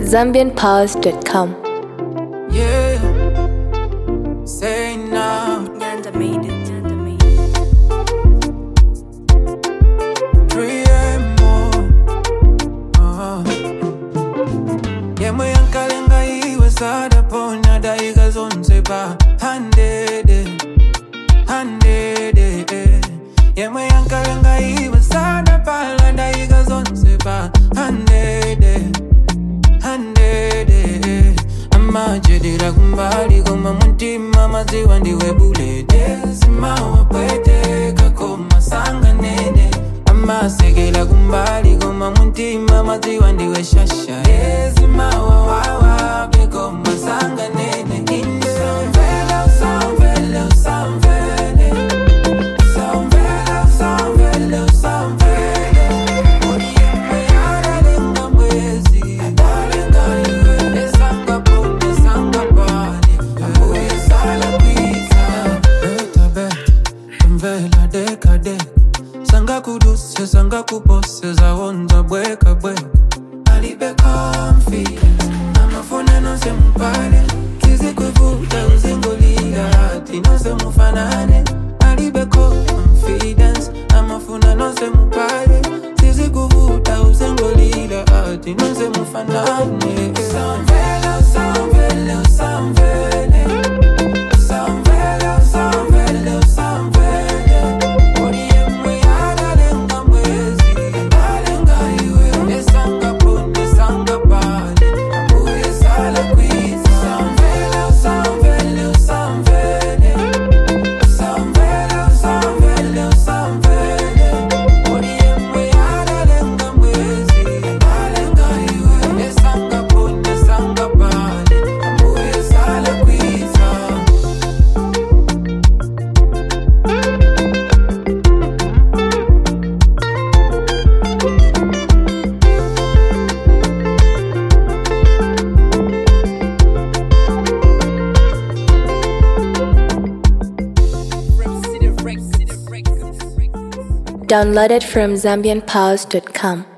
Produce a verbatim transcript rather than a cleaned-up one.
zambian pause dot com. Yeah, say now. Nyanda made it. Nyanda made it. three more. Uh-huh. Yeah, my uncle iwe sada pona daiga zonse pa handede, handede. Yeah, my uncle iwe sada pala daiga zonse pa handede, handede. Amajidira kumbali goma muntima maziwa ndiwe bulede. Simawa pwete kakoma sanga nene. Amasekela kumbali goma muntima maziwa ndiwe shasha. Simawa wawa bekoma sanga nene. Samvela, samvela, samvele. Samvela, samvela, samvele. Odiye yara lenga mwezi. Adalenga iwe. Esanga pone, sanga pale. Abuye sala pizza. Beta, beta. Mvela, deka, deka. Sanga kuduse, sanga kupose. Zawonza, bweka, bweka. Alibe confidence. Amafuna nose mpale. Tizi kuvuta uzingolila hati nose mufanane. Alibe confidence. Amafuna nose mpale. Tizi kuvuta uzingolila hati nose mufanane. Samvela, samvela, samvele. Samvela, samvela, samvele. Odiye mweyada lenga mwezi. Alenga iwe. Esanga pone, sanga pale. Abuye sala kwiza. Samvela, samvela, samvele. Samvela, samvela, samvele. Odiye mweyada lenga mwezi. Alenga iwe. Esanga pone, sanga pale. Abuye sala kwiza. Downloaded from zambian pause dot com.